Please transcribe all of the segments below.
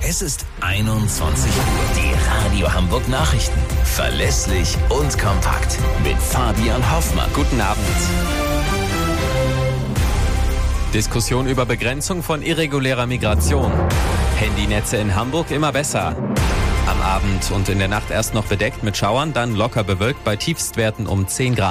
Es ist 21 Uhr. Die Radio Hamburg Nachrichten. Verlässlich und kompakt. Mit Fabian Hoffmann. Guten Abend. Diskussion über Begrenzung von irregulärer Migration. Handynetze in Hamburg immer besser. Am Abend und in der Nacht erst noch bedeckt mit Schauern, dann locker bewölkt bei Tiefstwerten um 10 Grad.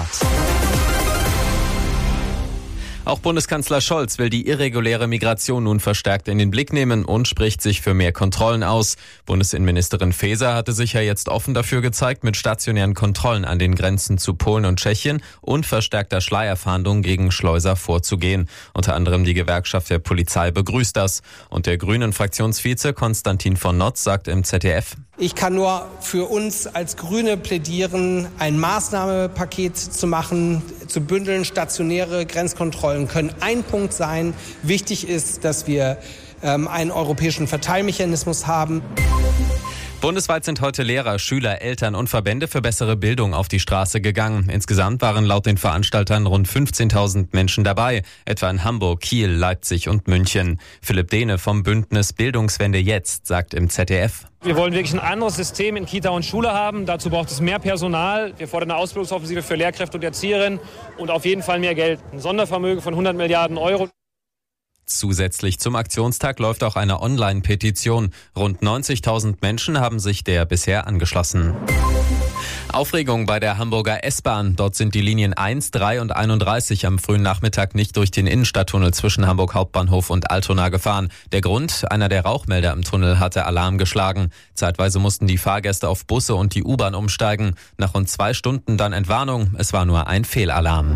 Auch Bundeskanzler Scholz will die irreguläre Migration nun verstärkt in den Blick nehmen und spricht sich für mehr Kontrollen aus. Bundesinnenministerin Faeser hatte sich ja jetzt offen dafür gezeigt, mit stationären Kontrollen an den Grenzen zu Polen und Tschechien und verstärkter Schleierfahndung gegen Schleuser vorzugehen. Unter anderem die Gewerkschaft der Polizei begrüßt das. Und der Grünen-Fraktionsvize Konstantin von Notz sagt im ZDF: Ich kann nur für uns als Grüne plädieren, ein Maßnahmenpaket zu machen, zu bündeln. Stationäre Grenzkontrollen können ein Punkt sein. Wichtig ist, dass wir einen europäischen Verteilmechanismus haben. Bundesweit sind heute Lehrer, Schüler, Eltern und Verbände für bessere Bildung auf die Straße gegangen. Insgesamt waren laut den Veranstaltern rund 15.000 Menschen dabei, etwa in Hamburg, Kiel, Leipzig und München. Philipp Dehne vom Bündnis Bildungswende jetzt sagt im ZDF: Wir wollen wirklich ein anderes System in Kita und Schule haben. Dazu braucht es mehr Personal. Wir fordern eine Ausbildungsoffensive für Lehrkräfte und Erzieherinnen und auf jeden Fall mehr Geld. Ein Sondervermögen von 100 Milliarden Euro. Zusätzlich zum Aktionstag läuft auch eine Online-Petition. Rund 90.000 Menschen haben sich der bisher angeschlossen. Aufregung bei der Hamburger S-Bahn. Dort sind die Linien 1, 3 und 31 am frühen Nachmittag nicht durch den Innenstadttunnel zwischen Hamburg Hauptbahnhof und Altona gefahren. Der Grund: einer der Rauchmelder im Tunnel hatte Alarm geschlagen. Zeitweise mussten die Fahrgäste auf Busse und die U-Bahn umsteigen. Nach rund 2 Stunden dann Entwarnung. Es war nur ein Fehlalarm.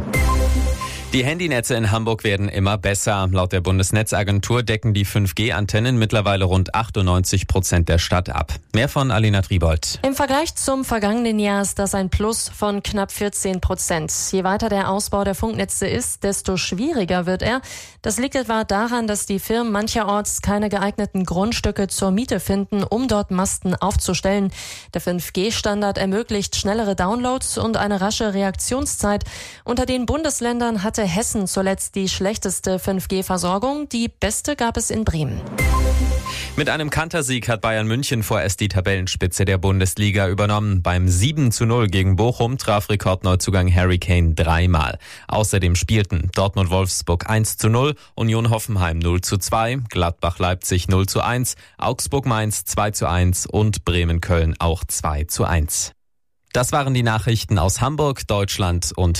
Die Handynetze in Hamburg werden immer besser. Laut der Bundesnetzagentur decken die 5G-Antennen mittlerweile rund 98% der Stadt ab. Mehr von Alina Triebold. Im Vergleich zum vergangenen Jahr ist das ein Plus von knapp 14%. Je weiter der Ausbau der Funknetze ist, desto schwieriger wird er. Das liegt etwa daran, dass die Firmen mancherorts keine geeigneten Grundstücke zur Miete finden, um dort Masten aufzustellen. Der 5G-Standard ermöglicht schnellere Downloads und eine rasche Reaktionszeit. Unter den Bundesländern hatte Hessen zuletzt die schlechteste 5G-Versorgung. Die beste gab es in Bremen. Mit einem Kantersieg hat Bayern München vorerst die Tabellenspitze der Bundesliga übernommen. Beim 7:0 gegen Bochum traf Rekordneuzugang Harry Kane 3-mal. Außerdem spielten Dortmund-Wolfsburg 1:0, Union Hoffenheim 0:2, Gladbach-Leipzig 0:1, Augsburg-Mainz 2:1 und Bremen-Köln auch 2:1. Das waren die Nachrichten aus Hamburg, Deutschland und